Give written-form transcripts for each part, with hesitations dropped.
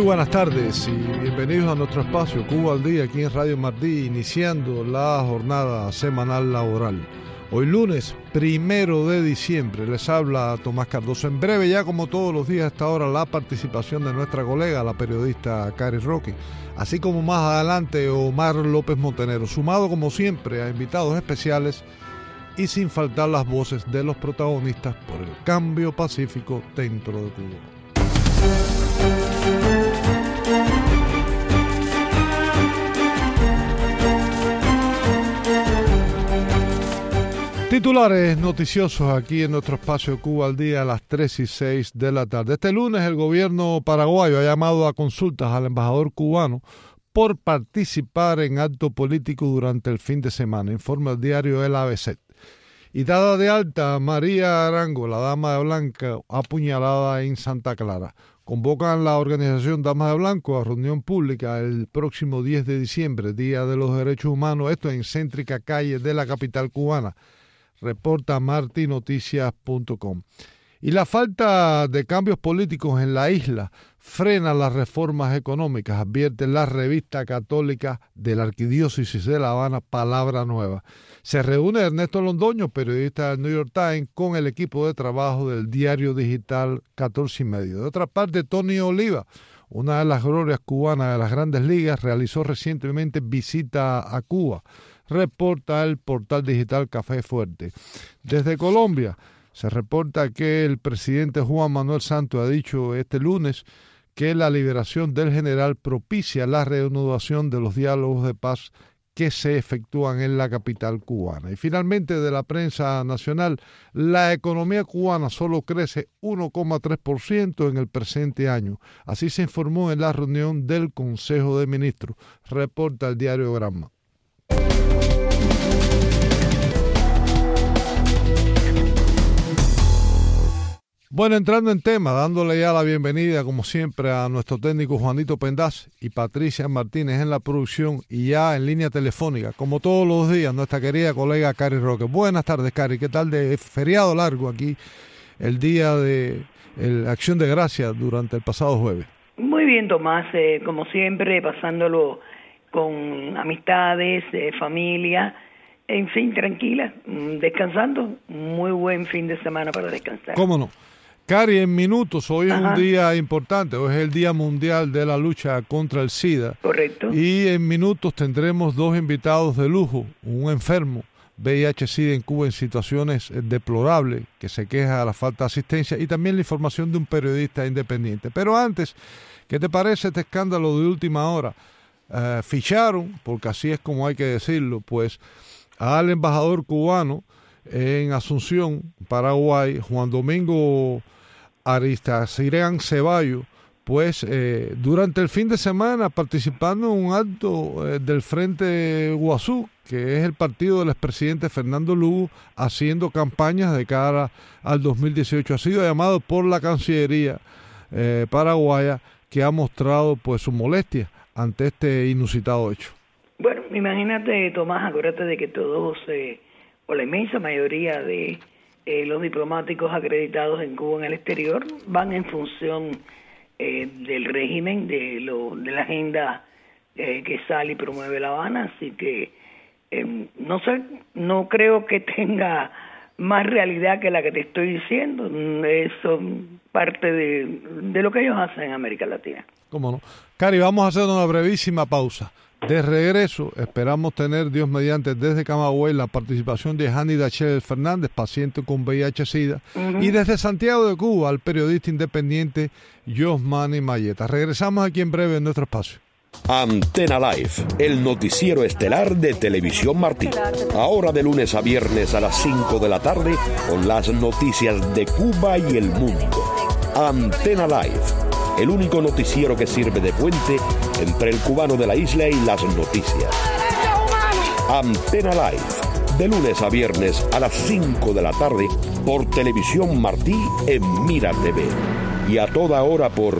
buenas tardes y bienvenidos a nuestro espacio Cuba al Día aquí en Radio Martí, iniciando la jornada semanal laboral. Hoy lunes 1 de diciembre les habla Tomás Cardoso. En breve, ya como todos los días a esta hora, la participación de nuestra colega, la periodista Cari Roque, así como más adelante Omar López Montenegro, sumado como siempre a invitados especiales y sin faltar las voces de los protagonistas por el cambio pacífico dentro de Cuba. Titulares noticiosos aquí en nuestro espacio Cuba al Día a las 3 y 6 de la tarde. Este lunes el gobierno paraguayo ha llamado a consultas al embajador cubano por participar en acto político durante el fin de semana, informa el diario El ABC. Y dada de alta María Arango, la dama de blanca, apuñalada en Santa Clara. Convocan la organización Damas de Blanco a reunión pública el próximo 10 de diciembre, Día de los Derechos Humanos, esto en céntrica calle de la capital cubana. Reporta martinoticias.com. Y la falta de cambios políticos en la isla frena las reformas económicas, advierte la revista católica de la Arquidiócesis de La Habana, Palabra Nueva. Se reúne Ernesto Londoño, periodista del New York Times, con el equipo de trabajo del diario digital 14 y medio. De otra parte, Tony Oliva, una de las glorias cubanas de las grandes ligas, realizó recientemente visita a Cuba. Reporta el portal digital Café Fuerte. Desde Colombia se reporta que el presidente Juan Manuel Santos ha dicho este lunes que la liberación del general propicia la reanudación de los diálogos de paz que se efectúan en la capital cubana. Y finalmente, de la prensa nacional, la economía cubana solo crece 1,3% en el presente año. Así se informó en la reunión del Consejo de Ministros, reporta el diario Granma. Bueno, entrando en tema, dándole ya la bienvenida, como siempre, a nuestro técnico Juanito Pendaz y Patricia Martínez en la producción, y ya en línea telefónica, como todos los días, nuestra querida colega Cari Roque. Buenas tardes, Cari. ¿Qué tal de feriado largo aquí, el día de Acción de Gracias durante el pasado jueves? Muy bien, Tomás, como siempre, pasándolo con amistades, familia, en fin, tranquila, descansando. Muy buen fin de semana para descansar. ¿Cómo no? Cari, en minutos, hoy es un día importante, hoy es el Día Mundial de la Lucha contra el SIDA. Correcto. Y en minutos tendremos dos invitados de lujo, un enfermo VIH-Sida en Cuba en situaciones deplorables, que se queja de la falta de asistencia, y también la información de un periodista independiente. Pero antes, ¿qué te parece este escándalo de última hora? Ficharon, porque así es como hay que decirlo, pues al embajador cubano en Asunción, Paraguay, Juan Domingo Aristazirán Ceballos, pues durante el fin de semana participando en un acto del Frente Guazú, que es el partido del expresidente Fernando Lugo, haciendo campañas de cara al 2018. Ha sido llamado por la Cancillería paraguaya, que ha mostrado pues su molestia ante este inusitado hecho. Bueno, imagínate, Tomás, acuérdate de que todos, o la inmensa mayoría de los diplomáticos acreditados en Cuba en el exterior van en función del régimen, de la agenda que sale y promueve La Habana, así que no sé, no creo que tenga más realidad que la que te estoy diciendo. Eso parte de lo que ellos hacen en América Latina. ¿Cómo no? Cari, vamos a hacer una brevísima pausa. De regreso, esperamos tener, Dios mediante, desde Camagüey la participación de Jani Dachel Fernández, paciente con VIH-Sida, y desde Santiago de Cuba, al periodista independiente Josmani Mayeta. Regresamos aquí en breve en nuestro espacio. Antena Live, el noticiero estelar de Televisión Martí. Ahora de lunes a viernes a las 5 de la tarde, con las noticias de Cuba y el mundo. Antena Live, el único noticiero que sirve de puente entre el cubano de la isla y las noticias. Antena Live, de lunes a viernes a las 5 de la tarde por Televisión Martí en Mira TV. Y a toda hora por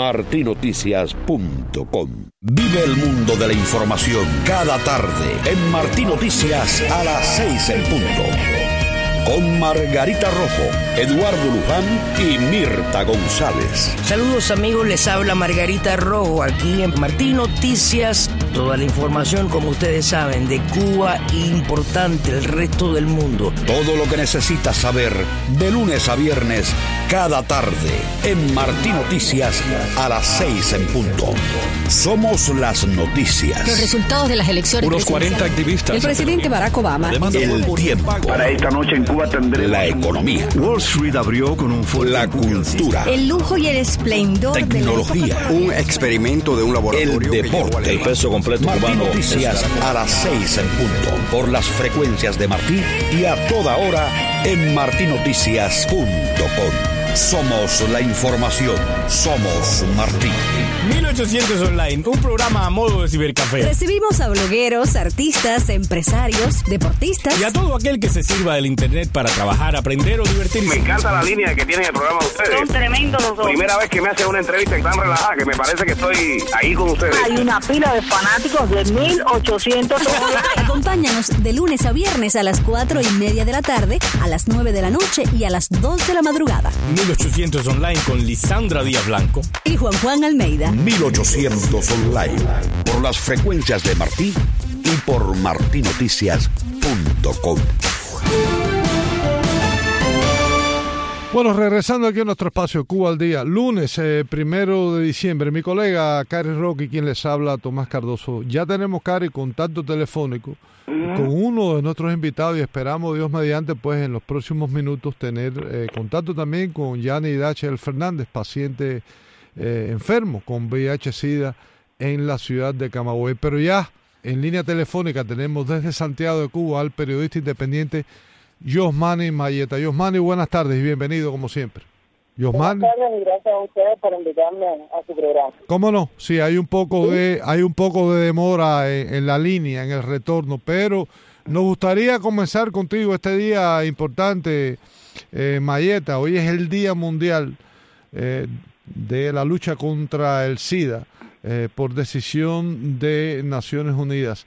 martinoticias.com. Vive el mundo de la información cada tarde en Martí Noticias a las 6 en punto. con Margarita Rojo, Eduardo Luján y Mirta González. Saludos amigos, les habla Margarita Rojo aquí en Martín Noticias. Toda la información, como ustedes saben, de Cuba importante el resto del mundo. Todo lo que necesitas saber de lunes a viernes, cada tarde, en Martín Noticias a las 6 en punto. Somos las noticias. Los resultados de las elecciones. Unos 40 activistas. El presidente Barack Obama. El tiempo. Para esta noche en Cuba tendremos la economía. Wall Street abrió con un fuerte la cultura. El lujo y el esplendor. Tecnología. Un experimento de un laboratorio. El deporte. El peso completo Martín cubano. Noticias a las 6 en punto. Por las frecuencias de Martín y a toda hora en martinoticias.com. Somos la información. Somos Martín. 1800 Online, un programa a modo de cibercafé. Recibimos a blogueros, artistas, empresarios, deportistas. Y a todo aquel que se sirva del internet para trabajar, aprender o divertirse. Me encanta la línea que tienen el programa de ustedes. Son tremendos los dos. Primera vez que me hacen una entrevista tan relajada que me parece que estoy ahí con ustedes. Hay una pila de fanáticos de 1800 online. Acompáñanos de lunes a viernes a las 4:30 de la tarde, a las 9 de la noche y a las 2 de la madrugada. 1800 Online con Lisandra Díaz Blanco Y Juan Almeida. 1800 Online. Por las frecuencias de Martín y por martinoticias.com. Bueno, regresando aquí a nuestro espacio Cuba al Día, lunes 1 de diciembre, mi colega Cari Roque, quien les habla, Tomás Cardoso. Ya tenemos, Cari, contacto telefónico con uno de nuestros invitados y esperamos, Dios mediante, pues en los próximos minutos tener contacto también con Yanni Dachel Fernández, paciente enfermo con VIH-Sida en la ciudad de Camagüey. Pero ya en línea telefónica tenemos desde Santiago de Cuba al periodista independiente Yosmani Mayeta. Yosmani, buenas tardes y bienvenido como siempre. Yosmani. Buenas tardes y gracias a ustedes por invitarme a su programa. ¿Cómo no? Sí, hay un poco de demora en la línea, en el retorno, pero nos gustaría comenzar contigo este día importante, Mayeta. Hoy es el Día Mundial de la lucha contra el SIDA. Por decisión de Naciones Unidas.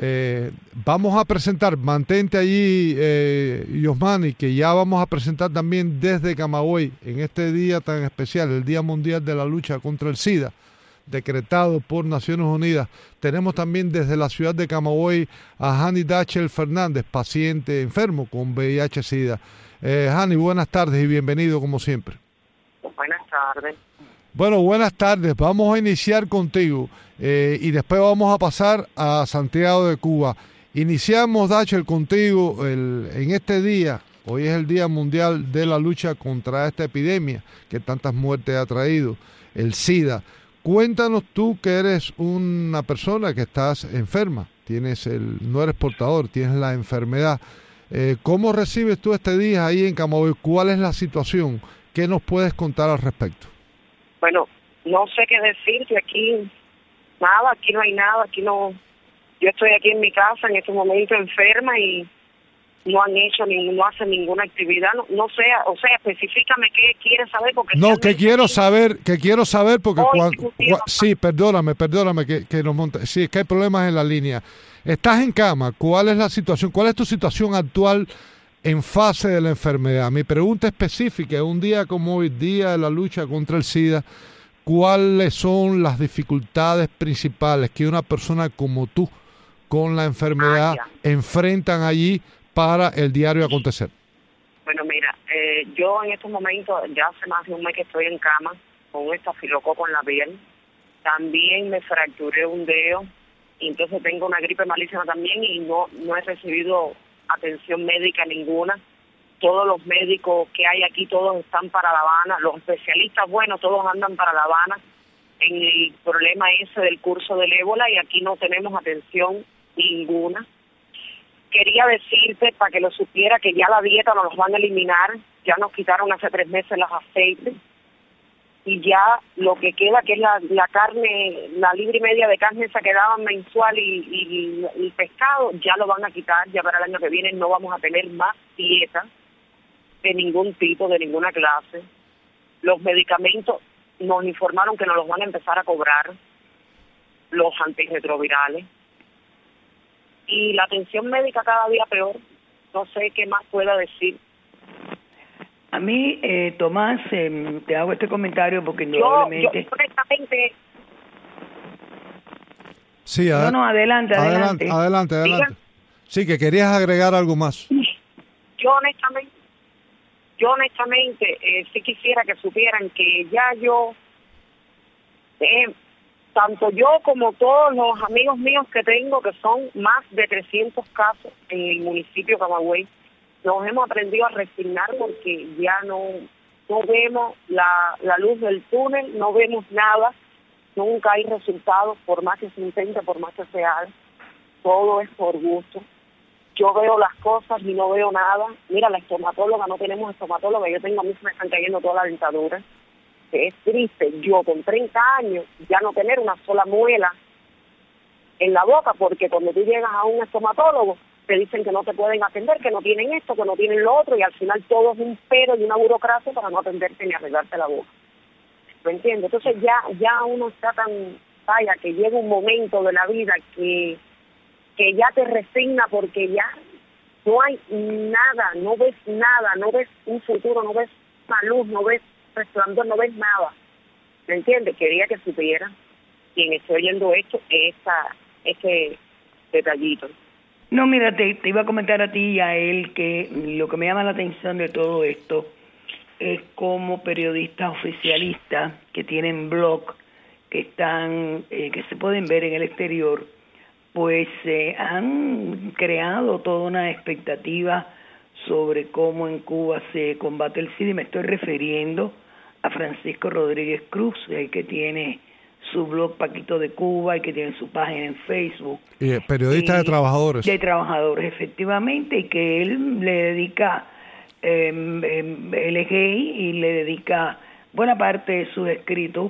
Vamos a presentar, mantente allí, Yosmani, que ya vamos a presentar también desde Camagüey, en este día tan especial, el Día Mundial de la Lucha contra el SIDA, decretado por Naciones Unidas. Tenemos también desde la ciudad de Camagüey a Hani Dachel Fernández, paciente enfermo con VIH-Sida. Hani, buenas tardes y bienvenido como siempre. Buenas tardes. Bueno, buenas tardes. Vamos a iniciar contigo y después vamos a pasar a Santiago de Cuba. Iniciamos, Dachel, contigo en este día. Hoy es el Día Mundial de la Lucha contra esta epidemia que tantas muertes ha traído, el SIDA. Cuéntanos tú que eres una persona que estás enferma, no eres portador, tienes la enfermedad. ¿Cómo recibes tú este día ahí en Camagüey? ¿Cuál es la situación? ¿Qué nos puedes contar al respecto? Bueno, no sé qué decirte aquí. Nada, aquí no hay nada, aquí no. Yo estoy aquí en mi casa en este momento enferma y no hacen ninguna actividad. No sé, o sea, específicame qué quieres saber porque no, que quiero saber porque sí, perdóname que nos monta. Sí, es que hay problemas en la línea. Estás en cama. ¿Cuál es la situación? ¿Cuál es tu situación actual en fase de la enfermedad? Mi pregunta específica, un día como hoy, Día de la Lucha contra el SIDA, ¿cuáles son las dificultades principales que una persona como tú, con la enfermedad, enfrentan allí para el diario acontecer? Bueno, mira, yo en estos momentos, ya hace más de un mes que estoy en cama, con un estafilococo en la piel. También me fracturé un dedo, y entonces tengo una gripe malísima también y no he recibido atención médica ninguna. Todos los médicos que hay aquí, todos están para La Habana. Los especialistas, bueno, todos andan para La Habana en el problema ese del curso del ébola y aquí no tenemos atención ninguna. Quería decirte, para que lo supiera, que ya la dieta nos los van a eliminar. Ya nos quitaron hace 3 meses los aceites y ya lo que queda, que es la carne, la libra y media de carne esa que daban mensual y el pescado, ya lo van a quitar. Ya para el año que viene no vamos a tener más dieta de ningún tipo, de ninguna clase. Los medicamentos nos informaron que nos los van a empezar a cobrar, los antirretrovirales. Y la atención médica cada día peor. No sé qué más pueda decir. A mí, Tomás, te hago este comentario porque indudablemente... Yo honestamente... Sí, adelante. Adelante. Sí, que querías agregar algo más. Yo honestamente sí quisiera que supieran que ya tanto yo como todos los amigos míos que tengo, que son más de 300 casos en el municipio de Camagüey, nos hemos aprendido a resignar porque ya no vemos la luz del túnel, no vemos nada, nunca hay resultados, por más que se intente, por más que se haga, todo es por gusto. Yo veo las cosas y no veo nada. Mira, la estomatóloga, no tenemos estomatóloga, a mí se me están cayendo toda la dentadura. Es triste, yo con 30 años, ya no tener una sola muela en la boca, porque cuando tú llegas a un estomatólogo, te dicen que no te pueden atender, que no tienen esto, que no tienen lo otro, y al final todo es un pero y una burocracia para no atenderte ni arreglarte la boca. ¿Me entiendes? Entonces ya uno está tan vaya que llega un momento de la vida que ya te resigna porque ya no hay nada, no ves un futuro, no ves una luz, no ves resplandor, no ves nada. ¿Me entiendes? Quería que supiera quien esté oyendo esto ese detallito. No, mira, te iba a comentar a ti y a él que lo que me llama la atención de todo esto es como periodistas oficialistas que tienen blog, que están, que se pueden ver en el exterior, pues han creado toda una expectativa sobre cómo en Cuba se combate el SIDA, y me estoy refiriendo a Francisco Rodríguez Cruz, el que tiene su blog Paquito de Cuba y que tiene su página en Facebook. Y periodista de trabajadores. De trabajadores, efectivamente, y que él le dedica, él es gay y le dedica buena parte de sus escritos,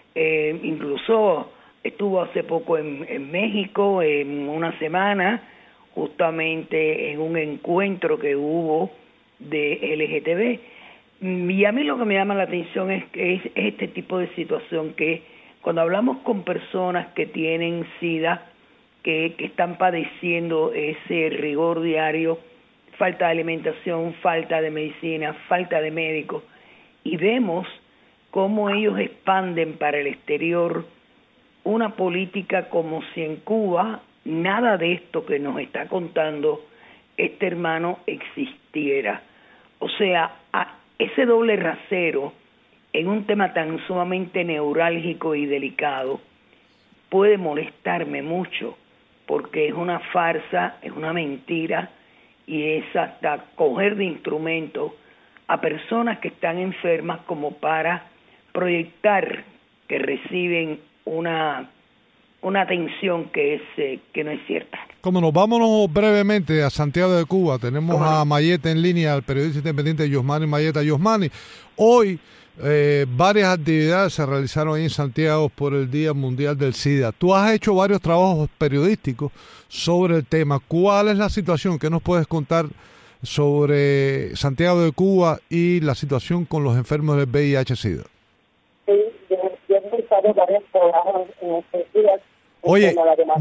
incluso estuvo hace poco en México, en una semana, justamente en un encuentro que hubo de LGTB. Y a mí lo que me llama la atención es este tipo de situación, que cuando hablamos con personas que tienen SIDA, que están padeciendo ese rigor diario, falta de alimentación, falta de medicina, falta de médicos, y vemos cómo ellos expanden para el exterior una política como si en Cuba nada de esto que nos está contando este hermano existiera. O sea, ese doble rasero en un tema tan sumamente neurálgico y delicado puede molestarme mucho, porque es una farsa, es una mentira, y es hasta coger de instrumento a personas que están enfermas como para proyectar que reciben una atención que no es cierta. Como nos vámonos brevemente a Santiago de Cuba, tenemos a Mayeta en línea, al periodista independiente Yosmani Mayeta. Yosmani, hoy varias actividades se realizaron ahí en Santiago por el Día Mundial del SIDA. Tú has hecho varios trabajos periodísticos sobre el tema. ¿Cuál es la situación? ¿Qué nos puedes contar sobre Santiago de Cuba y la situación con los enfermos del VIH-SIDA? Sí, yo he realizado varios programas en estos días. Oye,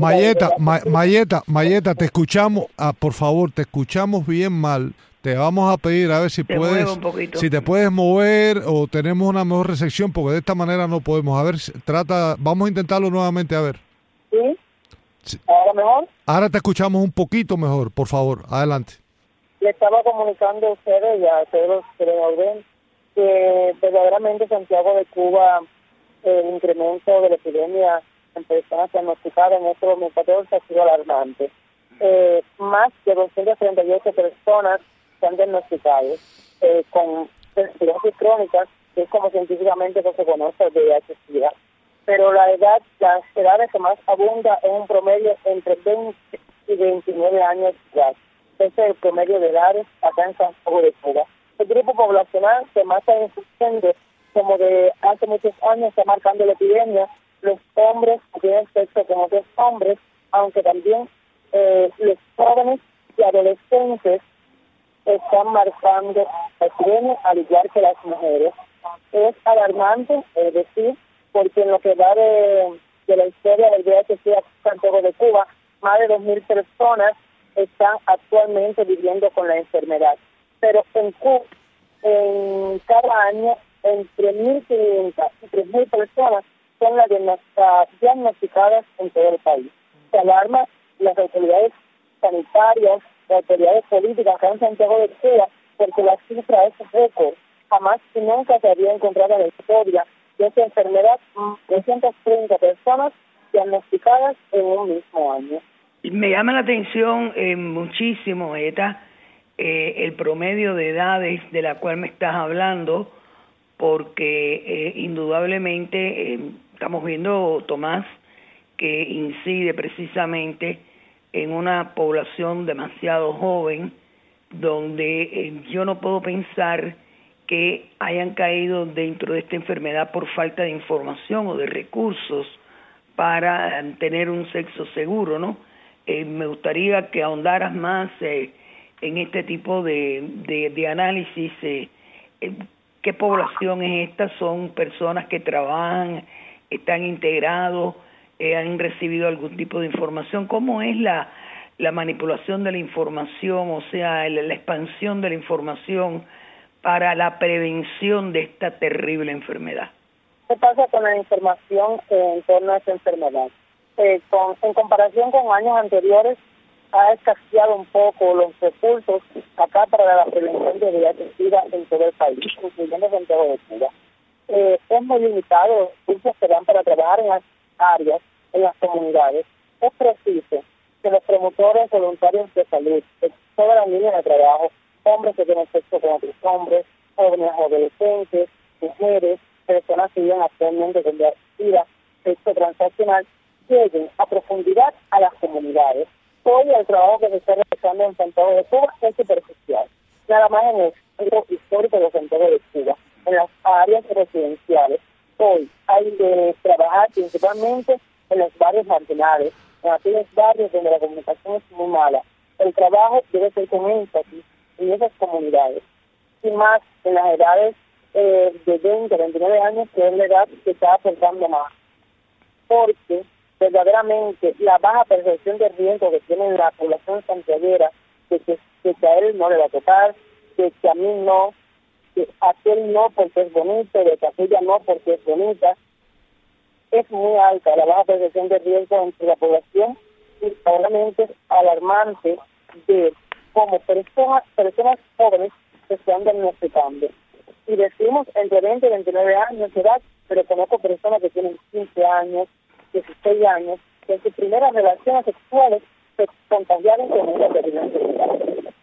Mayeta, te escuchamos, por favor, te escuchamos bien mal. Te vamos a pedir a ver si te puedes mover o tenemos una mejor recepción, porque de esta manera no podemos. A ver, vamos a intentarlo nuevamente, a ver. ¿Sí? ¿Ahora mejor? Ahora te escuchamos un poquito mejor, por favor, adelante. Le estaba comunicando a ustedes y a todos los que nos ven que verdaderamente Santiago de Cuba, el incremento de la epidemia en personas diagnosticadas en este 2014 ha sido alarmante. Más de 238 personas se han diagnosticado con cirrosis crónicas, que es como científicamente se conoce el VIH-Sida. Pero las edades que más abunda es un promedio entre 20 y 29 años de edad. Ese es el promedio de edades acá en Santiago de Cuba. El grupo poblacional que más está insistiendo, como de hace muchos años está marcando la epidemia, los hombres que tienen sexo con otros hombres, aunque también los jóvenes y adolescentes están marcando la epidemia al igual que las mujeres. Es alarmante, es decir, porque en lo que va de la historia del VIH-Sida en Santiago de Cuba, más de 2.000 personas están actualmente viviendo con la enfermedad. Pero en Cuba, en cada año, entre 1.500 y 3.000 personas son las diagnosticadas en todo el país. Se alarma las autoridades sanitarias, las autoridades políticas acá en Santiago de Cuba, porque la cifra es récord. Jamás y nunca se había encontrado en la historia de esta enfermedad 330 personas diagnosticadas en un mismo año. Me llama la atención muchísimo, Eta, el promedio de edades de la cual me estás hablando, porque indudablemente estamos viendo, Tomás, que incide precisamente en una población demasiado joven, donde yo no puedo pensar que hayan caído dentro de esta enfermedad por falta de información o de recursos para tener un sexo seguro, ¿no? Me gustaría que ahondaras más en este tipo de análisis. ¿Qué población es esta? ¿Son personas que trabajan, están integrados, han recibido algún tipo de información? ¿Cómo es la manipulación de la información, o sea, la expansión de la información para la prevención de esta terrible enfermedad? ¿Qué pasa con la información en torno a esta enfermedad? En comparación con años anteriores, ha escaseado un poco los recursos acá para la prevención de VIH/SIDA en todo el país, incluyendo Santiago de Cuba. Es muy limitado los recursos que dan para trabajar en las áreas, en las comunidades. Es preciso que los promotores voluntarios de salud, de todas las líneas de trabajo, hombres que tienen sexo con otros hombres, jóvenes adolescentes, mujeres, personas que viven actualmente con VIH/SIDA, sexo transaccional, lleguen a profundidad a las comunidades. Hoy el trabajo que se está realizando en Santiago de Cuba es superficial. Nada más en el centro histórico de Santiago de Cuba, en las áreas residenciales. Hoy hay que trabajar principalmente en los barrios marginales, en aquellos barrios donde la comunicación es muy mala. El trabajo debe ser con énfasis en esas comunidades, y más en las edades de 20 a 29 años, que es la edad que está aportando más. Porque verdaderamente la baja percepción de riesgo que tiene la población santiaguera, de que a él no le va a tocar, de que a mí no, que a aquel no porque es bonito, de que a aquella no porque es bonita, es muy alta la baja percepción de riesgo entre la población, y probablemente es alarmante de cómo personas jóvenes se están diagnosticando. Y decimos entre 20 y 29 años de edad, pero conozco personas que tienen 15 años, 16 años, que en sus primeras relaciones sexuales se contagiaron con esta terrible enfermedad.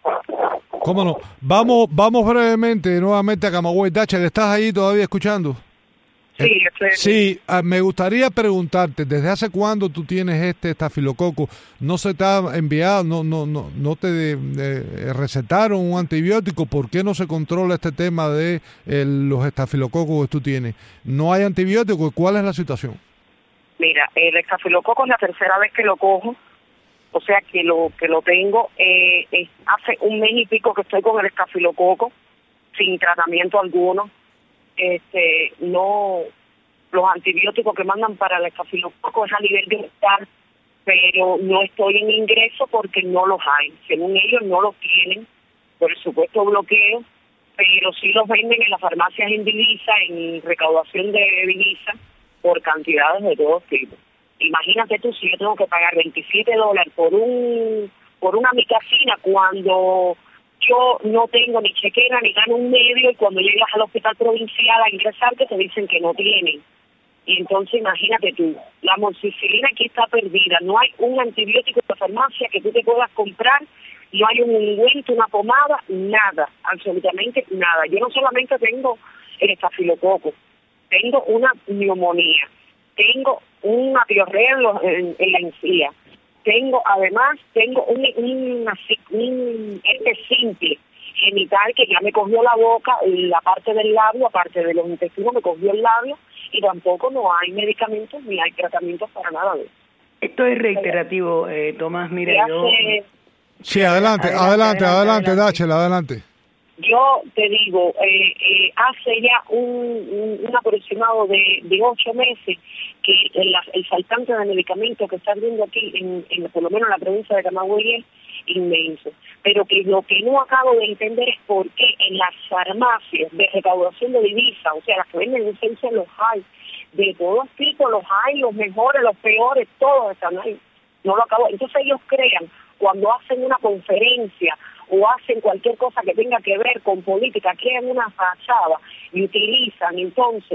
¿Cómo no? Vamos brevemente nuevamente a Camagüey. Dachel, ¿estás ahí todavía escuchando? Sí, sí, me gustaría preguntarte, ¿desde hace cuándo tú tienes este estafilococo? ¿No se te ha enviado, no te recetaron un antibiótico? ¿Por qué no se controla este tema de los estafilococos que tú tienes? ¿No hay antibiótico? ¿Cuál es la situación? Mira, el estafilococo es la tercera vez que lo cojo, o sea que lo tengo. Hace un mes y pico que estoy con el estafilococo, sin tratamiento alguno. No, los antibióticos que mandan para el estafilococo es a nivel dental, pero no estoy en ingreso porque no los hay. Según ellos no los tienen por el supuesto bloqueo, pero sí los venden en las farmacias en divisa, en recaudación de divisa, por cantidades de todos tipos. Imagínate tú, si yo tengo que pagar $27 por una micacina cuando yo no tengo ni chequera ni gano un medio, y cuando llegas al hospital provincial a ingresarte te dicen que no tienen. Y entonces imagínate tú, la amoxicilina aquí está perdida, no hay un antibiótico en la farmacia que tú te puedas comprar, no hay un ungüento, una pomada, nada, absolutamente nada. Yo no solamente tengo el estafilococo, tengo una neumonía, tengo una diarrea en la encía, además tengo un herpes simple genital que ya me cogió la boca, la parte del labio, aparte de los intestinos, me cogió el labio, y tampoco no hay medicamentos ni hay tratamientos para nada de eso. Esto es reiterativo, Tomás, mira, yo... Sí, adelante, Dachel, adelante. Yo te digo, hace ya un aproximado de 8 meses que el faltante de medicamentos que está viendo aquí, por lo menos en la provincia de Camagüey, inmenso. Pero que lo que no acabo de entender es por qué en las farmacias de recaudación de divisas, o sea, las que venden licencia, los hay, de todos tipos, los hay, los mejores, los peores, todos están ahí. No lo acabo. Entonces ellos crean, cuando hacen una conferencia o hacen cualquier cosa que tenga que ver con política, crean una fachada y utilizan entonces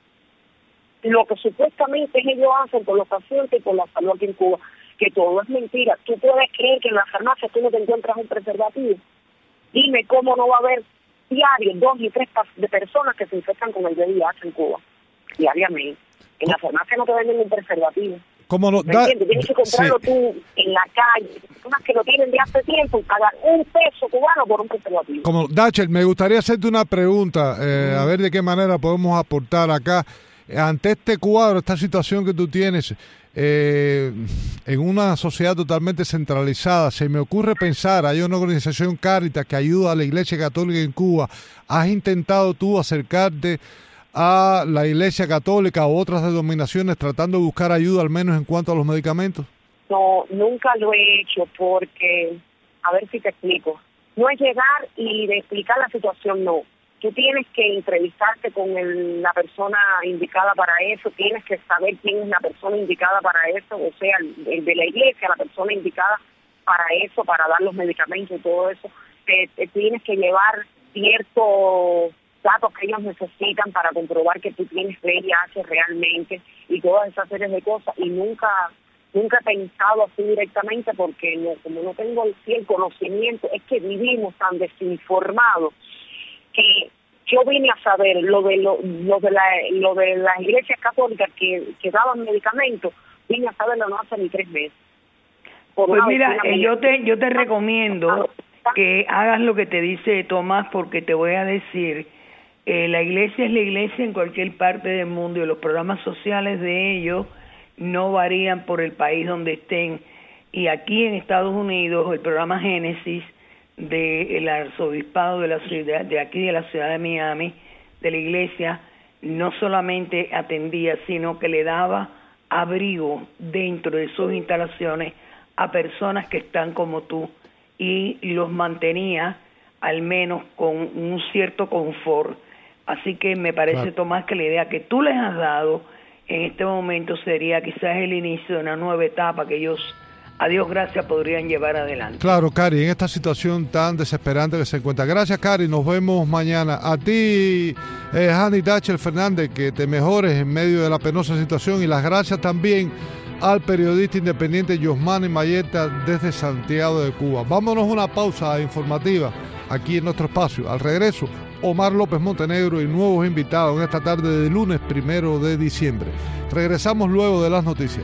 lo que supuestamente ellos hacen con los pacientes y con la salud aquí en Cuba, que todo es mentira. Tú puedes creer que en las farmacias tú no te encuentras un preservativo. Dime cómo no va a haber diario 2 y 3 de personas que se infectan con el VIH en Cuba, diariamente. En la farmacia no te venden un preservativo. ¿Cómo no? Tienes que comprarlo tú en la calle. Personas que lo tienen de hace tiempo y pagar $1 cubano por un preservativo. Como Dachel, me gustaría hacerte una pregunta, a ver de qué manera podemos aportar acá. Ante este cuadro, esta situación que tú tienes, en una sociedad totalmente centralizada, se me ocurre pensar, hay una organización Cáritas que ayuda a la Iglesia Católica en Cuba. ¿Has intentado tú acercarte a la Iglesia Católica o otras denominaciones tratando de buscar ayuda, al menos en cuanto a los medicamentos? No, nunca lo he hecho porque, a ver si te explico, no es llegar y de explicar la situación, no. Tú tienes que entrevistarte con la persona indicada para eso, tienes que saber quién es la persona indicada para eso, o sea, el de la iglesia, la persona indicada para eso, para dar los medicamentos y todo eso. Te tienes que llevar ciertos datos que ellos necesitan para comprobar que tú tienes VIH realmente y todas esas series de cosas, y nunca he pensado así directamente porque como no tengo el conocimiento, es que vivimos tan desinformados que yo vine a saber lo de las iglesias católicas que daban medicamentos, vine a saberlo no hace ni 3 meses. Pues mira, yo te recomiendo que hagas lo que te dice Tomás, porque te voy a decir, la iglesia es la iglesia en cualquier parte del mundo y los programas sociales de ellos no varían por el país donde estén. Y aquí en Estados Unidos, el programa Génesis del arzobispado de la ciudad, de aquí de la ciudad de Miami, de la iglesia, no solamente atendía, sino que le daba abrigo dentro de sus instalaciones a personas que están como tú y los mantenía al menos con un cierto confort. Así que me parece, claro, Tomás, que la idea que tú les has dado en este momento sería quizás el inicio de una nueva etapa que ellos, a Dios gracias, podrían llevar adelante. Claro, Cari, en esta situación tan desesperante que se encuentra. Gracias, Cari, nos vemos mañana. A ti, Hani Dachel Fernández, que te mejores en medio de la penosa situación, y las gracias también al periodista independiente Yosmani Mayeta desde Santiago de Cuba. Vámonos a una pausa informativa aquí en nuestro espacio. Al regreso, Omar López Montenegro y nuevos invitados en esta tarde de lunes 1 de diciembre. Regresamos luego de las noticias.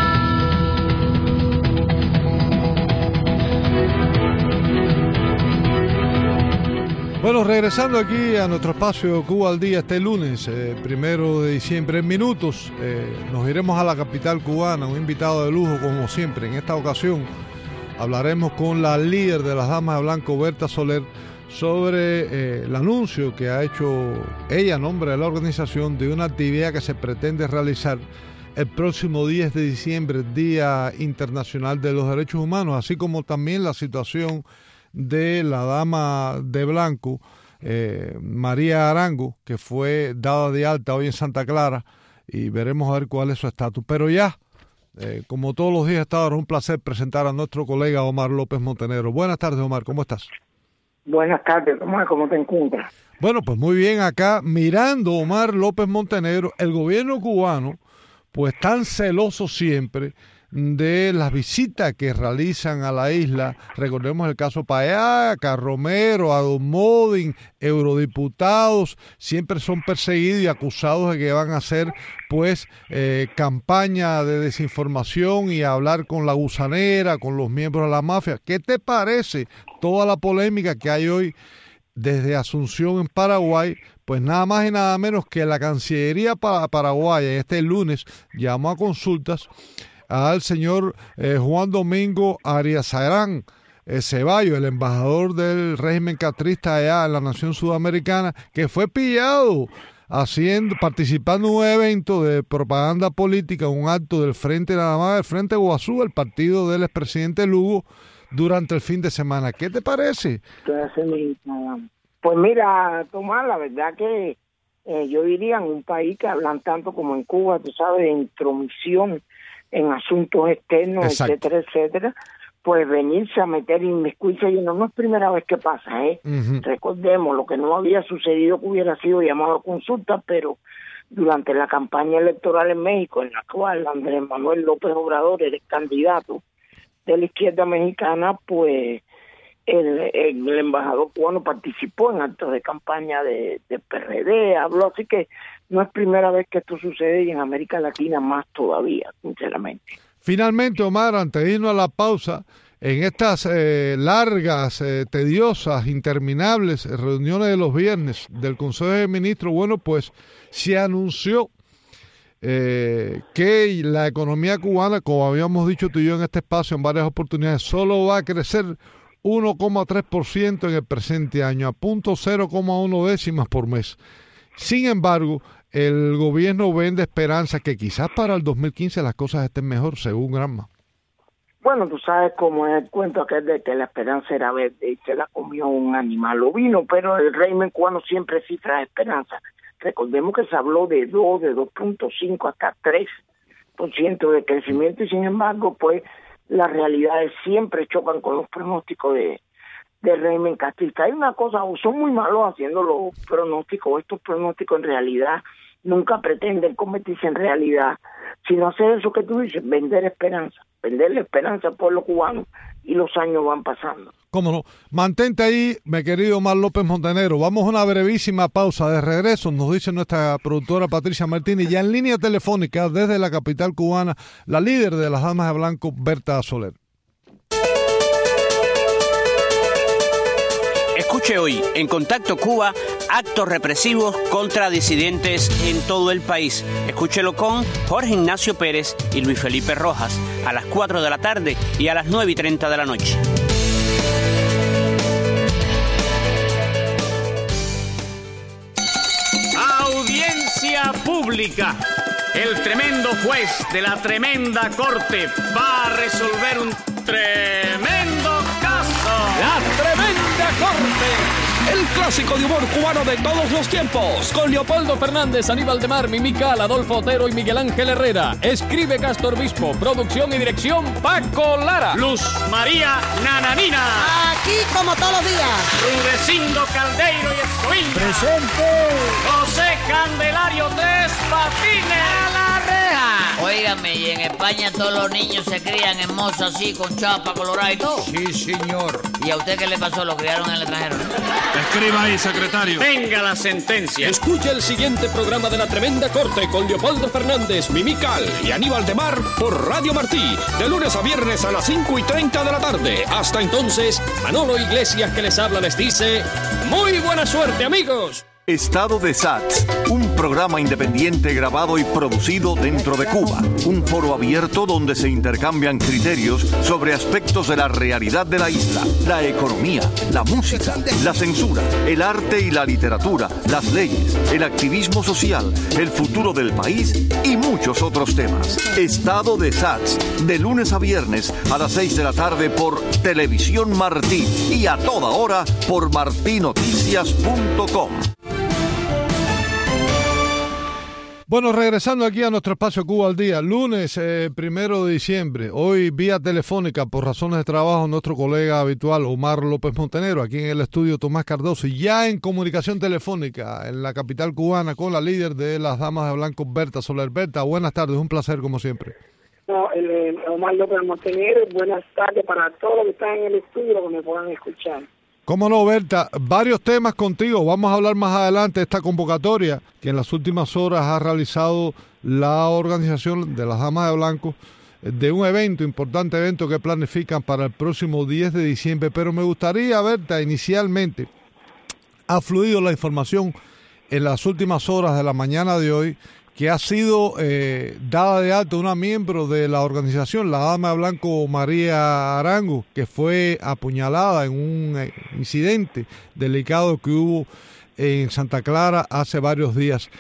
Bueno, regresando aquí a nuestro espacio Cuba al Día este lunes, 1 de diciembre, en minutos nos iremos a la capital cubana, un invitado de lujo como siempre. En esta ocasión hablaremos con la líder de las Damas de Blanco, Berta Soler, sobre el anuncio que ha hecho ella a nombre de la organización de una actividad que se pretende realizar el próximo 10 de diciembre, Día Internacional de los Derechos Humanos, así como también la situación de la dama de blanco, María Arango, que fue dada de alta hoy en Santa Clara, y veremos a ver cuál es su estatus. Pero ya, como todos los días, está ahora un placer presentar a nuestro colega Omar López Montenegro. Buenas tardes, Omar, ¿cómo estás? Buenas tardes, Omar, ¿cómo te encuentras? Bueno, pues muy bien, acá mirando, Omar López Montenegro, el gobierno cubano, pues tan celoso siempre de las visitas que realizan a la isla. Recordemos el caso Payá, Carromero, Adon Modin, eurodiputados, siempre son perseguidos y acusados de que van a hacer pues campaña de desinformación y hablar con la gusanera, con los miembros de la mafia. ¿Qué te parece toda la polémica que hay hoy desde Asunción en Paraguay? Pues nada más y nada menos que la Cancillería paraguaya este lunes llamó a consultas al señor Juan Domingo Ariasarán Ceballos, el embajador del régimen castrista allá en la nación sudamericana, que fue pillado participando en un evento de propaganda política, un acto del Frente nada más, del Frente Guazú, el partido del expresidente Lugo, durante el fin de semana. ¿Qué te parece? Pues mira, Tomás, la verdad que yo diría en un país que hablan tanto como en Cuba, tú sabes, de intromisión en asuntos externos, exacto, etcétera, etcétera, pues venirse a meter y inmiscuirse, y no es primera vez que pasa, Recordemos, lo que no había sucedido que hubiera sido llamado a consulta, pero durante la campaña electoral en México, en la cual Andrés Manuel López Obrador era el candidato de la izquierda mexicana, pues el embajador cubano participó en actos de campaña de PRD, habló, así que no es primera vez que esto sucede, y en América Latina más todavía, sinceramente. Finalmente, Omar, antes de irnos a la pausa, en estas largas, tediosas, interminables reuniones de los viernes del Consejo de Ministros, bueno, pues se anunció que la economía cubana, como habíamos dicho tú y yo en este espacio en varias oportunidades, solo va a crecer 1,3% en el presente año, a 0,1 décimas por mes. Sin embargo, el gobierno vende esperanza que quizás para el 2015 las cosas estén mejor, según Granma. Bueno, tú sabes cómo es el cuento aquel de que la esperanza era verde y se la comió un animal ovino, pero el régimen cubano siempre cifra esperanza. Recordemos que se habló de 2.5 hasta 3% de crecimiento, y sin embargo, pues las realidades siempre chocan con los pronósticos del régimen castrista. Hay una cosa, son muy malos haciendo los pronósticos, estos pronósticos en realidad nunca pretenden convertirse en realidad, sino hacer eso que tú dices, venderle esperanza al pueblo cubano, y los años van pasando. Cómo no. Mantente ahí, mi querido Omar López Montenegro. Vamos a una brevísima pausa. De regreso, nos dice nuestra productora Patricia Martínez, ya en línea telefónica desde la capital cubana, la líder de las Damas de Blanco, Berta Soler. Escuche hoy, en Contacto Cuba, actos represivos contra disidentes en todo el país. Escúchelo con Jorge Ignacio Pérez y Luis Felipe Rojas, a las 4 de la tarde y a las 9:30 de la noche. Audiencia pública. El tremendo juez de la tremenda corte va a resolver un tremendo caso. La tremenda corte. El clásico de humor cubano de todos los tiempos. Con Leopoldo Fernández, Aníbal de Mar, Mimical, Adolfo Otero y Miguel Ángel Herrera. Escribe Castro Obispo. Producción y dirección Paco Lara. Luz María Nananina. Aquí como todos los días. Rudecindo Caldeiro y Escoviña. Presente. José Candelario Tres Patines. A la reja. Óigame, y en España todos los niños se crían en moza así, con chapa colorada y todo. Sí, señor. ¿Y a usted qué le pasó? ¿Lo criaron en el extranjero? Escriba ahí, secretario. Venga la sentencia. Escucha el siguiente programa de La Tremenda Corte con Leopoldo Fernández, Mimical y Aníbal de Mar por Radio Martí, de lunes a viernes a las 5:30 de la tarde. Hasta entonces, Manolo Iglesias que les habla les dice, ¡muy buena suerte, amigos! Estado de SATS, un programa independiente grabado y producido dentro de Cuba. Un foro abierto donde se intercambian criterios sobre aspectos de la realidad de la isla, la economía, la música, la censura, el arte y la literatura, las leyes, el activismo social, el futuro del país y muchos otros temas. Estado de SATS, de lunes a viernes a las 6 de la tarde por Televisión Martí y a toda hora por martinoticias.com. Bueno, regresando aquí a nuestro espacio Cuba al Día, lunes 1 de diciembre, hoy vía telefónica por razones de trabajo nuestro colega habitual Omar López Montenegro, aquí en el estudio Tomás Cardoso, y ya en comunicación telefónica en la capital cubana con la líder de las Damas de Blanco, Berta Soler. Berta, buenas tardes, un placer como siempre. No, Omar López Montenegro, buenas tardes para todos los que están en el estudio que me puedan escuchar. Cómo no, Berta, varios temas contigo. Vamos a hablar más adelante de esta convocatoria que en las últimas horas ha realizado la organización de las Damas de Blanco de un evento, importante evento que planifican para el próximo 10 de diciembre. Pero me gustaría, Berta, inicialmente ha fluido la información en las últimas horas de la mañana de hoy que ha sido dada de alta una miembro de la organización, la Dama de Blanco María Arango, que fue apuñalada en un incidente delicado que hubo en Santa Clara hace varios días.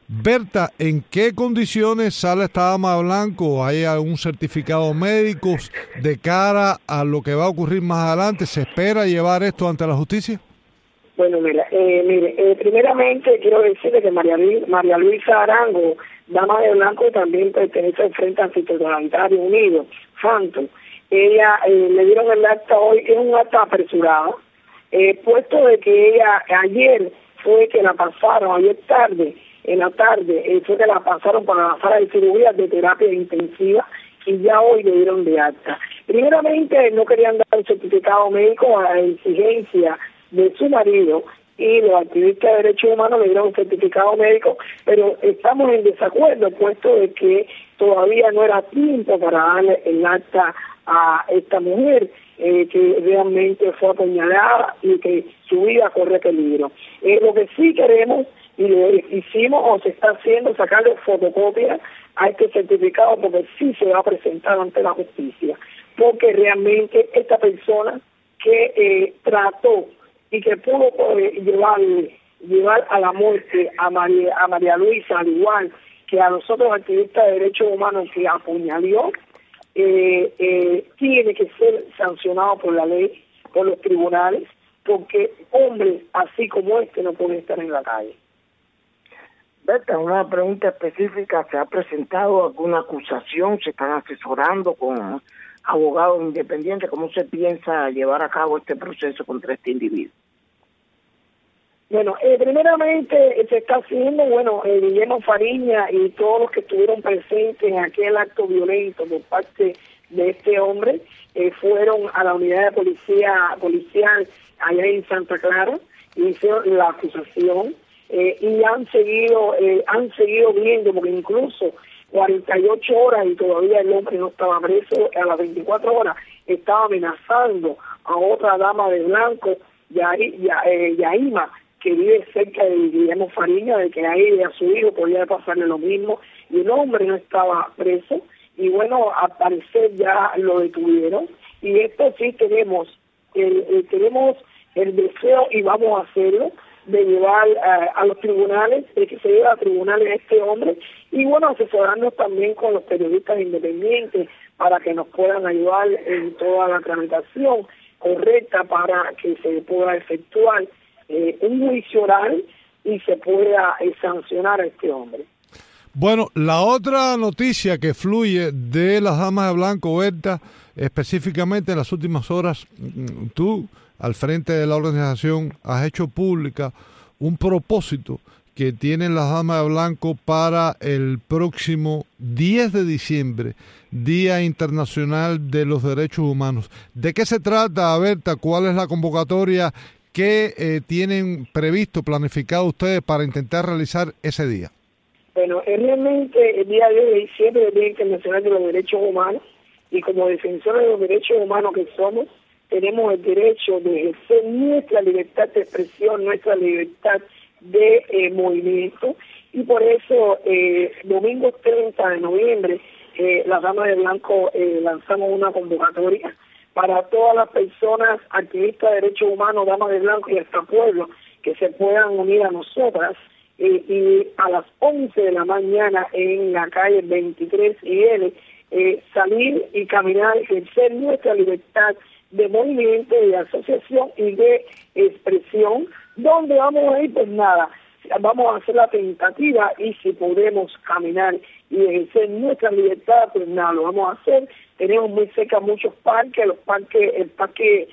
Berta, ¿en qué condiciones sale esta dama de blanco? ¿Hay algún certificado médico de cara a lo que va a ocurrir más adelante? ¿Se espera llevar esto ante la justicia? Bueno, primeramente quiero decirle que María Luisa Arango, dama de blanco, también pertenece al Frente Antitotalitario Unido, FANTO. Ella le dieron el acta hoy, es un acta apresurada, puesto de que ella ayer fue que la pasaron, en la tarde fue que la pasaron para la sala de cirugía de terapia intensiva y ya hoy le dieron de acta. Primeramente no querían dar el certificado médico a la exigencia de su marido y los activistas de derechos humanos le dieron un certificado médico, pero estamos en desacuerdo puesto de que todavía no era tiempo para darle el acta a esta mujer que realmente fue apuñalada y que su vida corre peligro. Lo que sí queremos y le hicimos o se está haciendo sacarle fotocopia a este certificado porque sí se va a presentar ante la justicia, porque realmente esta persona que trató y que pudo llevar a la muerte a María Luisa, al igual que a los otros activistas de derechos humanos que apuñaló, tiene que ser sancionado por la ley, por los tribunales, porque hombres así como este no pueden estar en la calle. Berta, una pregunta específica, ¿se ha presentado alguna acusación? ¿Se están asesorando con abogados independientes? ¿Cómo se piensa llevar a cabo este proceso contra este individuo? Bueno, primeramente se está haciendo, Guillermo Fariña y todos los que estuvieron presentes en aquel acto violento por parte de este hombre fueron a la unidad de policía policial allá en Santa Clara y hicieron la acusación. Y han seguido viendo, porque incluso 48 horas y todavía el hombre no estaba preso, a las 24 horas estaba amenazando a otra dama de blanco, Yaima, que vive cerca de Guillermo Fariña, de que a ella y a su hijo podía pasarle lo mismo, y el hombre no estaba preso, y al parecer ya lo detuvieron, y esto sí tenemos el deseo, y vamos a hacerlo, de llevar a los tribunales, de que se lleve a tribunales a este hombre, y asesorarnos también con los periodistas independientes para que nos puedan ayudar en toda la tramitación correcta para que se pueda efectuar un juicio oral y se pueda sancionar a este hombre. Bueno, la otra noticia que fluye de las damas de blanco, Berta, específicamente en las últimas horas, tú, al frente de la organización, has hecho pública un propósito que tienen las damas de blanco para el próximo 10 de diciembre, Día Internacional de los Derechos Humanos. ¿De qué se trata, Berta? ¿Cuál es la convocatoria que tienen previsto, planificado ustedes para intentar realizar ese día? Bueno, realmente el día 10 de diciembre es el Día Internacional de los Derechos Humanos, y como defensores de los derechos humanos que somos, tenemos el derecho de ejercer nuestra libertad de expresión, nuestra libertad de movimiento, y por eso domingo 30 de noviembre las damas de blanco lanzamos una convocatoria para todas las personas activistas de derechos humanos, damas de blanco y hasta pueblos que se puedan unir a nosotras, y a las 11 de la mañana en la calle 23 y L salir y caminar, ejercer nuestra libertad de movimiento, de asociación y de expresión, donde vamos a ir, vamos a hacer la tentativa, y si podemos caminar y ejercer nuestra libertad, lo vamos a hacer. Tenemos muy cerca muchos parques, el parque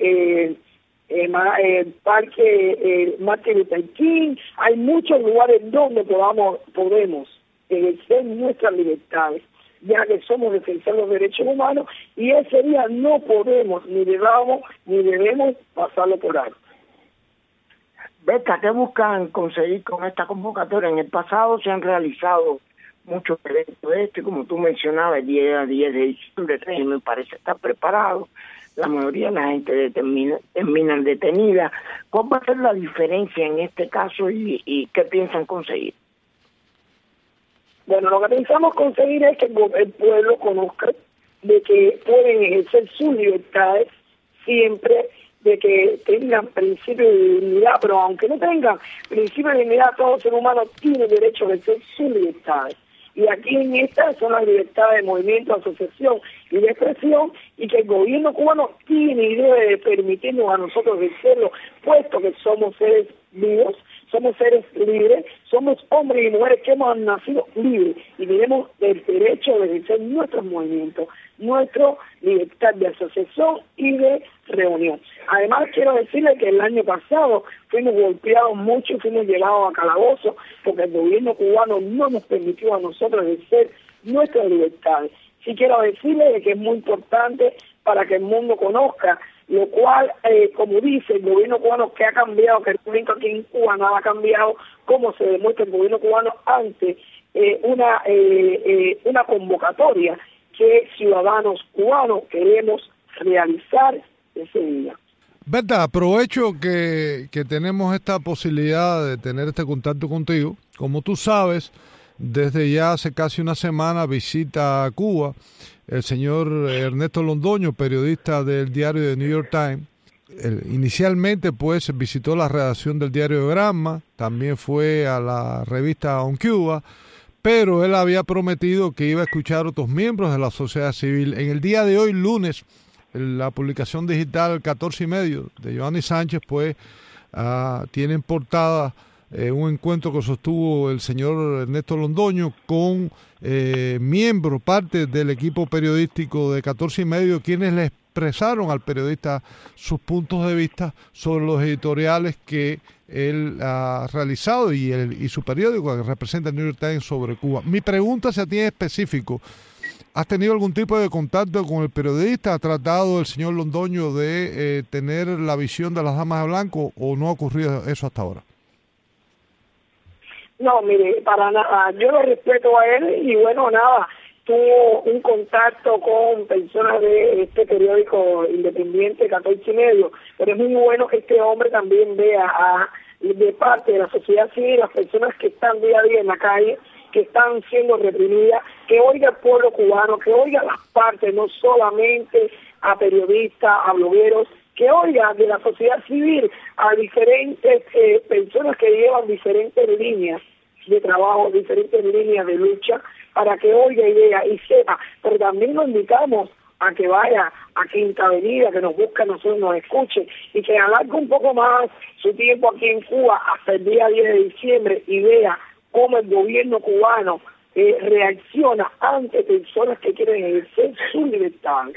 Martin Luther King, hay muchos lugares donde podemos ejercer nuestras libertades, ya que somos defensores de los derechos humanos, y ese día no podemos, ni debemos pasarlo por alto. Berta, ¿qué buscan conseguir con esta convocatoria? En el pasado se han realizado muchos eventos, como tú mencionabas, el día 10 de diciembre, me parece estar preparado. La mayoría de la gente terminan detenida. ¿Cuál va a ser la diferencia en este caso y qué piensan conseguir? Bueno, lo que pensamos conseguir es que el pueblo conozca de que pueden ejercer sus libertades siempre de que tengan principio de dignidad, pero aunque no tengan principio de dignidad, todo ser humano tiene derecho a ejercer sus libertades. Y aquí en estas son las libertades de movimiento, asociación y de expresión, y que el gobierno cubano tiene y debe permitirnos a nosotros ejercerlo, puesto que somos seres vivos, somos seres libres, somos hombres y mujeres que hemos nacido libres y tenemos el derecho de ejercer nuestros movimientos, nuestra libertad de asociación y de reunión. Además, quiero decirle que el año pasado fuimos golpeados mucho y fuimos llevados a calabozo porque el gobierno cubano no nos permitió a nosotros ejercer nuestras libertades. Sí quiero decirle que es muy importante para que el mundo conozca, lo cual, como dice el gobierno cubano, que ha cambiado, que el momento aquí en Cuba nada ha cambiado, como se demuestra el gobierno cubano ante una convocatoria que ciudadanos cubanos queremos realizar ese día. Berta, aprovecho que tenemos esta posibilidad de tener este contacto contigo. Como tú sabes, desde ya hace casi una semana visita a Cuba el señor Ernesto Londoño, periodista del diario The New York Times. Inicialmente, pues, visitó la redacción del diario Granma, también fue a la revista On Cuba, pero él había prometido que iba a escuchar a otros miembros de la sociedad civil. En el día de hoy, lunes, la publicación digital 14:30 de Joanny Sánchez, pues, tiene en portada un encuentro que sostuvo el señor Ernesto Londoño con miembros, parte del equipo periodístico de 14:30, quienes le expresaron al periodista sus puntos de vista sobre los editoriales que él ha realizado y su periódico que representa el New York Times sobre Cuba. Mi pregunta es a ti en específico. ¿Has tenido algún tipo de contacto con el periodista? ¿Ha tratado el señor Londoño de tener la visión de las damas de blanco o no ha ocurrido eso hasta ahora? No, mire, para nada. Yo lo respeto a él y bueno, nada, tuvo un contacto con personas de este periódico independiente 14:30, pero es muy bueno que este hombre también vea de parte de la sociedad civil, las personas que están día a día en la calle, que están siendo reprimidas, que oiga el pueblo cubano, que oiga las partes, no solamente a periodistas, a blogueros, que oiga de la sociedad civil a diferentes personas que llevan diferentes líneas de trabajo, diferentes líneas de lucha, para que oiga y vea y sepa. Pero también lo invitamos a que vaya a Quinta Avenida, que nos busque a nosotros, nos escuche y que alargue un poco más su tiempo aquí en Cuba hasta el día 10 de diciembre y vea cómo el gobierno cubano reacciona ante personas que quieren ejercer su libertad.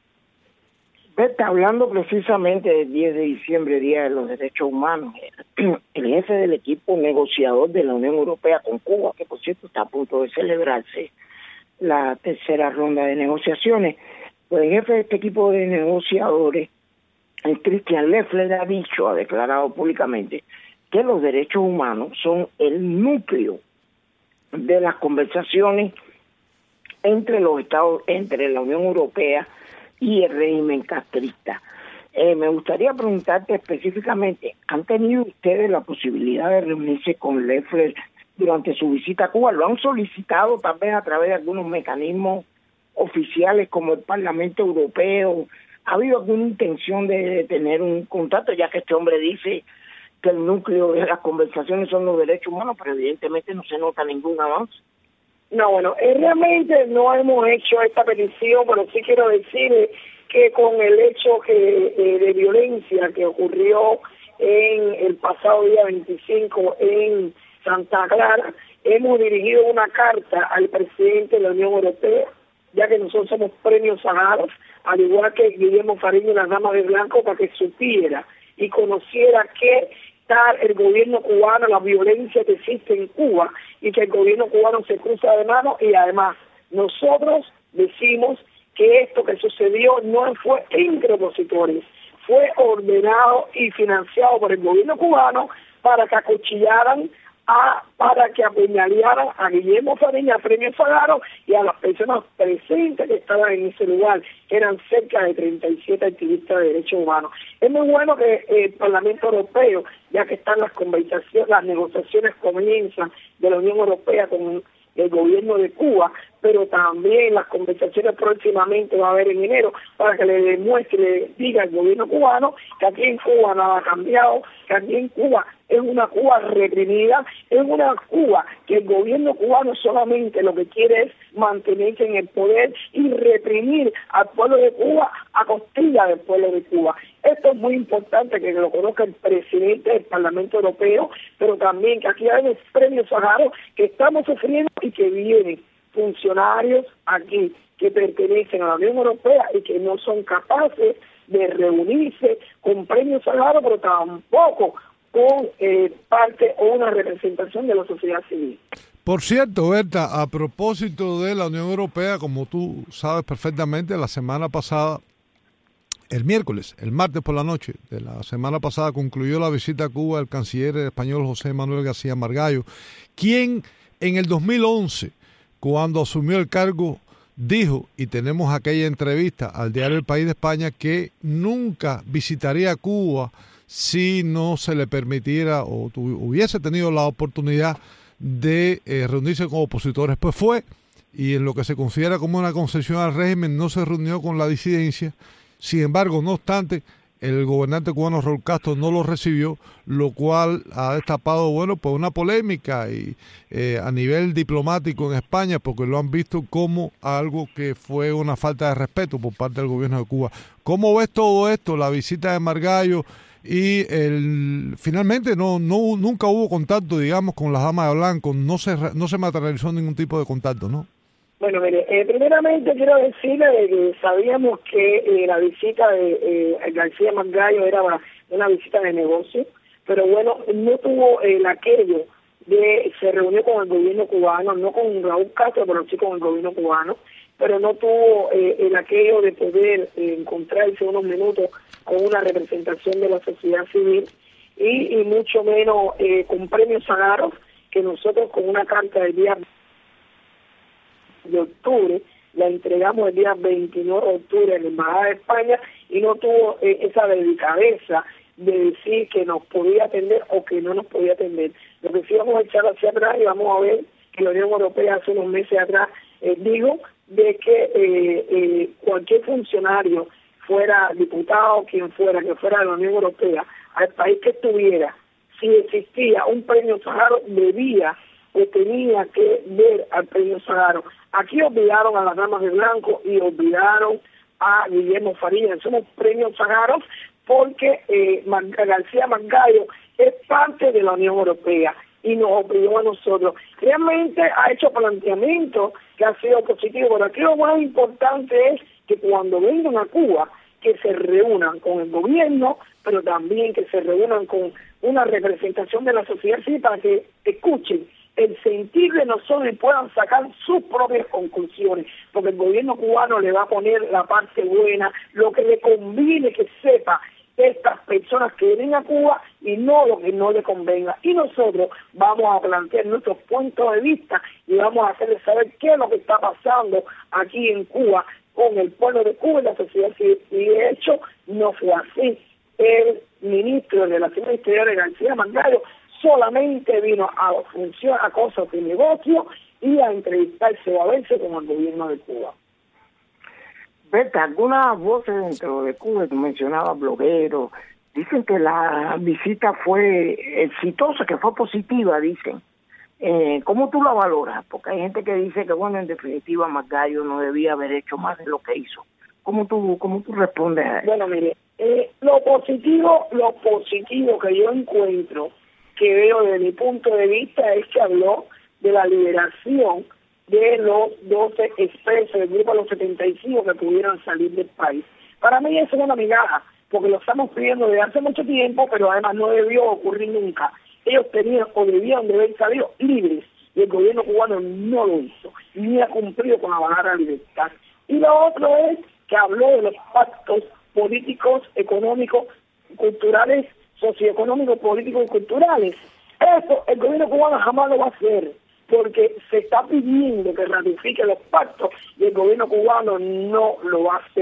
Berta, hablando precisamente del 10 de diciembre, Día de los Derechos Humanos, el jefe del equipo negociador de la Unión Europea con Cuba, que por cierto está a punto de celebrarse la tercera ronda de negociaciones, pues el jefe de este equipo de negociadores, el Christian Leffler, ha declarado públicamente que los derechos humanos son el núcleo de las conversaciones entre los estados, entre la Unión Europea y el régimen castrista. Me gustaría preguntarte específicamente, ¿han tenido ustedes la posibilidad de reunirse con Leffler durante su visita a Cuba? ¿Lo han solicitado tal vez a través de algunos mecanismos oficiales como el Parlamento Europeo? ¿Ha habido alguna intención de tener un contacto, ya que este hombre dice que el núcleo de las conversaciones son los derechos humanos, pero evidentemente no se nota ningún avance? No, bueno, realmente no hemos hecho esta petición, pero sí quiero decir que con el hecho de violencia que ocurrió en el pasado día 25 en Santa Clara, hemos dirigido una carta al presidente de la Unión Europea, ya que nosotros somos premios Sájarov, al igual que Guillermo Fariña y las damas de blanco, para que supiera y conociera que el gobierno cubano, la violencia que existe en Cuba y que el gobierno cubano se cruza de manos y además nosotros decimos que esto que sucedió no fue entre opositores, fue ordenado y financiado por el gobierno cubano para que acuchillaran para que apuñalearan a Guillermo Fariña, al premio Sájarov, y a las personas presentes que estaban en ese lugar, que eran cerca de 37 activistas de derechos humanos. Es muy bueno que el Parlamento Europeo, ya que están las conversaciones, las negociaciones comienzan de la Unión Europea con el gobierno de Cuba, pero también las conversaciones próximamente va a haber en enero para que le demuestre, le diga al gobierno cubano que aquí en Cuba nada ha cambiado, que aquí en Cuba es una Cuba reprimida, es una Cuba que el gobierno cubano solamente lo que quiere es mantenerse en el poder y reprimir al pueblo de Cuba a costilla del pueblo de Cuba. Esto es muy importante que lo conozca el presidente del Parlamento Europeo, pero también que aquí hay un premio Sájarov que estamos sufriendo y que vienen funcionarios aquí que pertenecen a la Unión Europea y que no son capaces de reunirse con premios Sájarov, pero tampoco con parte o una representación de la sociedad civil. Por cierto, Berta, a propósito de la Unión Europea, como tú sabes perfectamente, la semana pasada, el martes por la noche de la semana pasada, concluyó la visita a Cuba del canciller español José Manuel García Margallo, quien en el 2011, cuando asumió el cargo, dijo, y tenemos aquella entrevista al diario El País de España, que nunca visitaría Cuba si no se le permitiera o hubiese tenido la oportunidad de reunirse con opositores. Pues fue, y en lo que se considera como una concesión al régimen, no se reunió con la disidencia. Sin embargo, no obstante, el gobernante cubano Raúl Castro no lo recibió, lo cual ha destapado, bueno, pues una polémica y a nivel diplomático en España, porque lo han visto como algo que fue una falta de respeto por parte del gobierno de Cuba. ¿Cómo ves todo esto, la visita de Margallo? Y finalmente nunca hubo contacto, digamos, con las damas de blanco, no se materializó ningún tipo de contacto, ¿no? Bueno, mire, primeramente quiero decirle que sabíamos que la visita de García Margallo era una visita de negocio, pero bueno, no tuvo aquello de se reunió con el gobierno cubano, no con Raúl Castro, pero sí con el gobierno cubano, pero no tuvo aquello de poder encontrarse unos minutos con una representación de la sociedad civil y mucho menos con premios Sájarov, que nosotros con una carta del día de octubre la entregamos el día 29 de octubre en la Embajada de España y no tuvo esa delicadeza de decir que nos podía atender o que no nos podía atender. Lo que sí vamos a echar hacia atrás y vamos a ver que la Unión Europea hace unos meses atrás dijo de que cualquier funcionario, fuera diputado, quien fuera, que fuera de la Unión Europea, al país que estuviera, si existía un premio Sájarov, debía o tenía que ver al premio Sájarov. Aquí olvidaron a las damas de blanco y olvidaron a Guillermo Farías. Somos premios Sájarov porque García Margallo es parte de la Unión Europea y nos obligó a nosotros. Realmente ha hecho planteamientos que ha sido positivo, pero aquí lo más importante es que cuando vengan a Cuba, que se reúnan con el gobierno, pero también que se reúnan con una representación de la sociedad civil para que escuchen el sentir de nosotros y puedan sacar sus propias conclusiones, porque el gobierno cubano le va a poner la parte buena, lo que le conviene que sepa estas personas que vienen a Cuba y no lo que no le convenga. Y nosotros vamos a plantear nuestros puntos de vista y vamos a hacerles saber qué es lo que está pasando aquí en Cuba con el pueblo de Cuba y la sociedad civil. Y de hecho no fue así. El ministro de Relaciones Exteriores, García Margallo, solamente vino a funcionar a cosas de negocio y a entrevistarse o a verse con el gobierno de Cuba. Berta, algunas voces dentro de Cuba, tú mencionabas blogueros, dicen que la visita fue exitosa, que fue positiva, dicen. ¿Cómo tú la valoras? Porque hay gente que dice que, bueno, en definitiva, Margallo no debía haber hecho más de lo que hizo. ¿Cómo tú respondes a eso? Bueno, mire, lo positivo que yo encuentro, que veo desde mi punto de vista, es que habló de la liberación de los 12 expresos del grupo de los 75 que pudieran salir del país. Para mí eso es una migaja, porque lo estamos pidiendo desde hace mucho tiempo, pero además no debió ocurrir nunca. Ellos tenían o debían de haber salido libres, y el gobierno cubano no lo hizo, ni ha cumplido con la bajada de libertad. Y lo otro es que habló de los pactos políticos, económicos, culturales, socioeconómicos, políticos y culturales. Eso el gobierno cubano jamás lo va a hacer, porque se está pidiendo que ratifique los pactos y el gobierno cubano no lo va a hacer.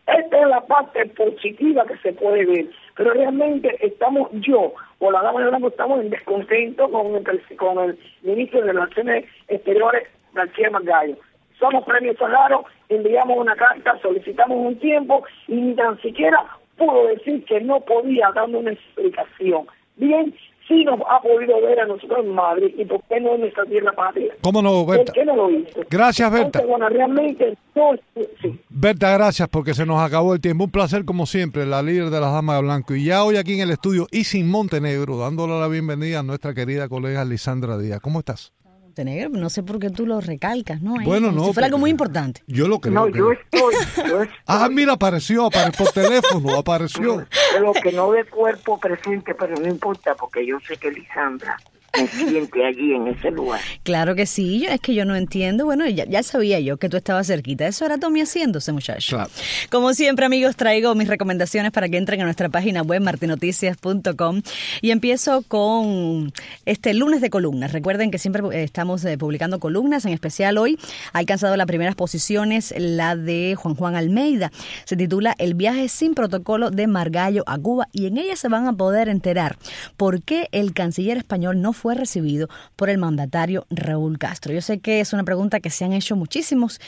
Esta es la parte positiva que se puede ver, pero realmente estamos, yo o la dama de blanco, estamos en descontento con el ministro de Relaciones Exteriores, García Margallo. Somos Premio Sahara, enviamos una carta, solicitamos un tiempo y ni tan siquiera pudo decir que no podía darnos una explicación. Bien, sí nos ha podido ver a nosotros en Madrid, y por qué no en nuestra tierra patria. ¿Cómo no, Berta? ¿Por qué no lo hizo? Gracias, Berta. Entonces, bueno, realmente no, sí. Berta, gracias, porque se nos acabó el tiempo. Un placer, como siempre, la líder de las Damas de Blanco. Y ya hoy aquí en el estudio, y sin Montenegro, dándole la bienvenida a nuestra querida colega Lisandra Díaz. ¿Cómo estás? Montenegro, no sé por qué tú lo recalcas, ¿no? Bueno, no. Si fuera algo muy importante. Yo lo creo. No, yo estoy. Ah, mira, apareció por teléfono, apareció. Lo que no de cuerpo presente, pero no importa, porque yo sé que Lisandra me siente allí en ese lugar. Claro que sí, es que yo no entiendo. Bueno, ya sabía yo que tú estabas cerquita. Eso era Tommy haciéndose, muchacho. Claro. Como siempre, amigos, traigo mis recomendaciones para que entren a nuestra página web martinoticias.com y empiezo con este lunes de columnas. Recuerden que siempre estamos publicando columnas, en especial hoy ha alcanzado las primeras posiciones la de Juan Almeida. Se titula El viaje sin protocolo de Margallo a Cuba, y en ella se van a poder enterar por qué el canciller español no fue recibido por el mandatario Raúl Castro. Yo sé que es una pregunta que se han hecho muchísimos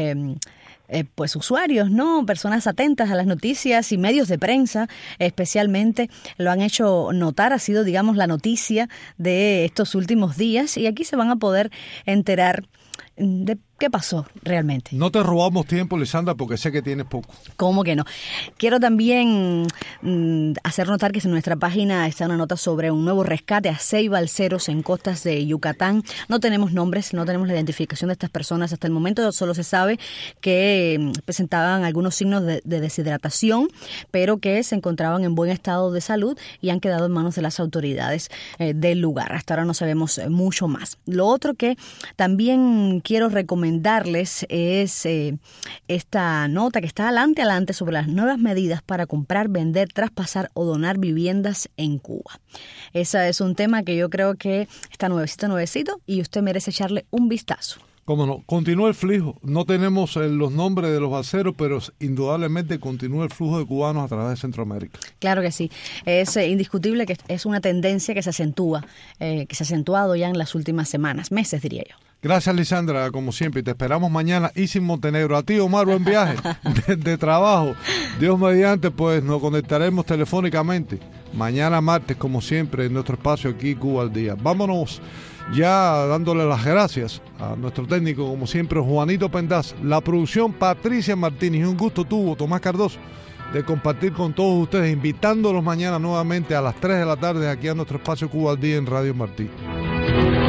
pues usuarios, ¿no? Personas atentas a las noticias y medios de prensa, especialmente lo han hecho notar, ha sido, digamos, la noticia de estos últimos días, y aquí se van a poder enterar de qué pasó realmente. No te robamos tiempo, Lisandra, porque sé que tienes poco. ¿Cómo que no? Quiero también hacer notar que en nuestra página está una nota sobre un nuevo rescate a 6 balseros en costas de Yucatán. No tenemos nombres, no tenemos la identificación de estas personas hasta el momento, solo se sabe que presentaban algunos signos de deshidratación, pero que se encontraban en buen estado de salud y han quedado en manos de las autoridades del lugar. Hasta ahora no sabemos mucho más. Lo otro que también quiero recomendarles es esta nota que está adelante sobre las nuevas medidas para comprar, vender, traspasar o donar viviendas en Cuba. Ese es un tema que yo creo que está nuevecito y usted merece echarle un vistazo. Cómo no, continúa el flujo. No tenemos los nombres de los balseros, pero indudablemente continúa el flujo de cubanos a través de Centroamérica. Claro que sí. Es indiscutible que es una tendencia que se acentúa, que se ha acentuado ya en las últimas semanas, meses diría yo. Gracias, Lisandra, como siempre, y te esperamos mañana y sin Montenegro. A ti, Omar, buen viaje de trabajo. Dios mediante, pues nos conectaremos telefónicamente mañana martes, como siempre, en nuestro espacio aquí, Cuba al Día. Vámonos ya dándole las gracias a nuestro técnico, como siempre, Juanito Pendaz, la producción Patricia Martínez, y un gusto tuvo Tomás Cardoso de compartir con todos ustedes, invitándolos mañana nuevamente a las 3 de la tarde aquí a nuestro espacio Cuba al Día en Radio Martí.